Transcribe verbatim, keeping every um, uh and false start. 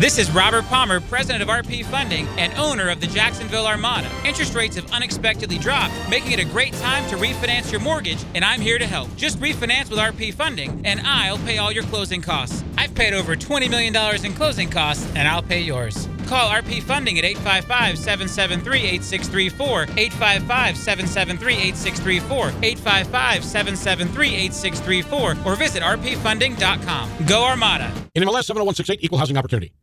This is Robert Palmer, president of R P Funding and owner of the Jacksonville Armada. Interest rates have unexpectedly dropped, making it a great time to refinance your mortgage, and I'm here to help. Just refinance with R P Funding, and I'll pay all your closing costs. I've paid over twenty million dollars in closing costs, and I'll pay yours. Call R P Funding at eight five five, seven seven three, eight six three four, eight five five, seven seven three, eight six three four, eight five five, seven seven three, eight six three four, or visit r p funding dot com. Go Armada. In M L S seven oh one six eight, Equal Housing Opportunity.